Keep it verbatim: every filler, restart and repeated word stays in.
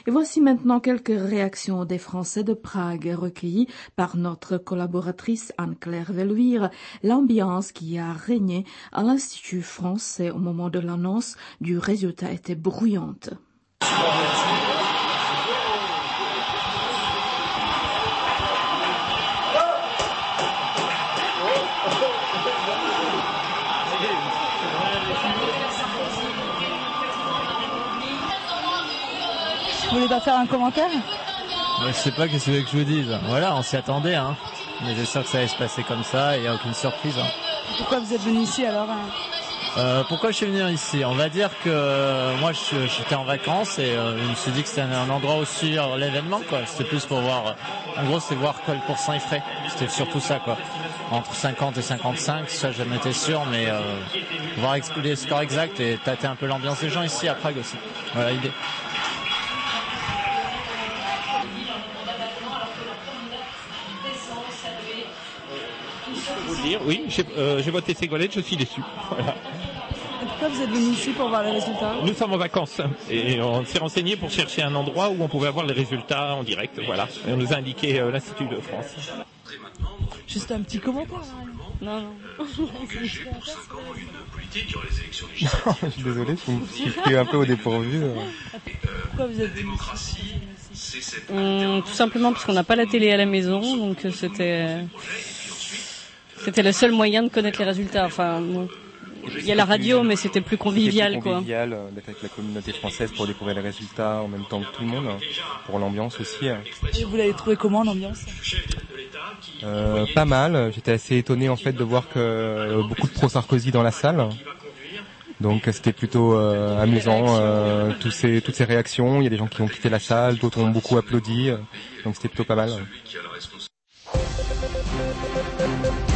Et voici maintenant quelques réactions des Français de Prague recueillies par notre collaboratrice Anne-Claire Velluire. L'ambiance qui a régné à l'Institut français au moment de l'annonce du résultat était bruyante. Vous voulez pas faire un commentaire ? Je sais pas qu'est-ce que vous voulez que je vous dise. Voilà, on s'y attendait, hein. Mais j'ai sûr que ça allait se passer comme ça et il n'y a aucune surprise. Hein. Pourquoi vous êtes venu ici alors hein euh, Pourquoi je suis venu ici ? On va dire que euh, moi je, j'étais en vacances et euh, je me suis dit que c'était un, un endroit aussi euh, l'événement quoi. C'était plus pour voir. Euh, en gros, c'était voir quel pourcent il ferait. C'était surtout ça quoi. Entre cinquante et cinquante-cinq, ça j'en étais sûr, mais euh, voir les scores exacts et tâter un peu l'ambiance des gens ici à Prague aussi. Voilà l'idée. Dire, oui, j'ai, euh, j'ai voté Ségolène, je suis déçu. Voilà. Et pourquoi vous êtes venu ici pour voir les résultats ? Nous sommes en vacances et on s'est renseigné pour chercher un endroit où on pouvait avoir les résultats en direct. Voilà. Et on nous a indiqué euh, l'Institut de France. Juste un petit commentaire. Non, non. pour cinq ans une politique sur les élections législatives. Non, je suis désolé, je me suis pris un peu au dépourvu. Pourquoi vous êtes venu ici ? Hum, Tout simplement parce qu'on n'a pas la télé à la maison, donc c'était... C'était le seul moyen de connaître les résultats. Enfin, bon. Il y a la radio, mais c'était plus convivial, c'était plus convivial quoi. d'être avec la communauté française pour découvrir les résultats en même temps que tout le monde, pour l'ambiance aussi. Et vous l'avez trouvé comment l'ambiance ? euh, Pas mal. J'étais assez étonné en fait de voir que euh, beaucoup de pro-Sarkozy dans la salle. Donc c'était plutôt euh, amusant. Euh, tous ces, toutes ces réactions. Il y a des gens qui ont quitté la salle, d'autres ont beaucoup applaudi. Donc c'était plutôt pas mal. Celui qui a la responsabilité.